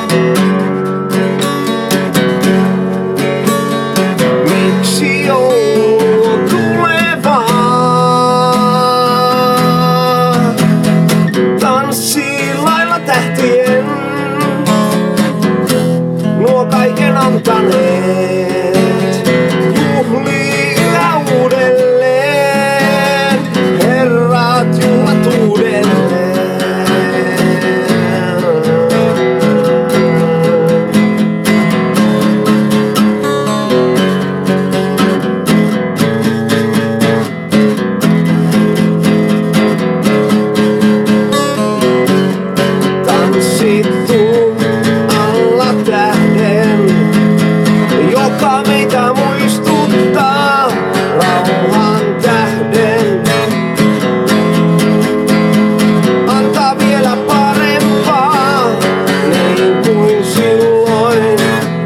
Miksi joulu on tuleva? Tanssii lailla tähtien, nuo kaiken antaneet. Juhlii yhä uudelleen, herrat juhlat uudelleen. Tanssittu alla tähden, joka meitä muistuttaa rauhan tähden. Antaa vielä parempaa, niin kuin silloin,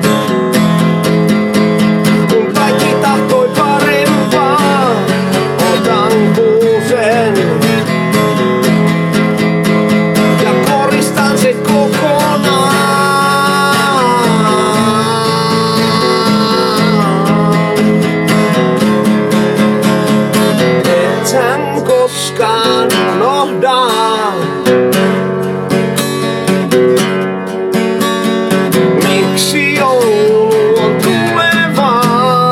kun kaikki tahtoi parempaa. Otan kuusen ja koristan se kokonaan. Ethän koskaan unohda, miksi joulu on tuleva.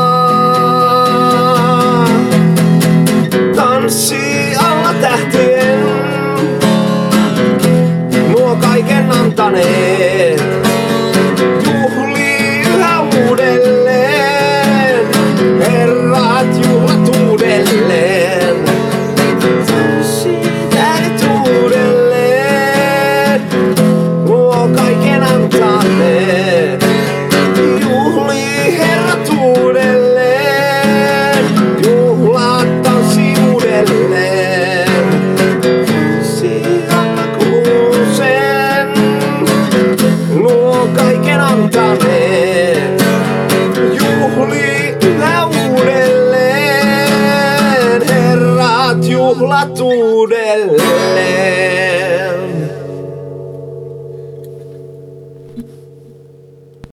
Tanssii alla tähtien, nuo kaiken antaneet. Juhlii yhä uudelleen, herrat juhlat uudelleen. Tanssii tähdet uudelleen, nuo kaiken antaneet. Juhlii herrat uudelleen, juhlat tanssii uudelleen. Tanssii alla kuusen, nuo kaiken antaneet. Juhlii yhä uudelleen, herrat juhlat uudelleen.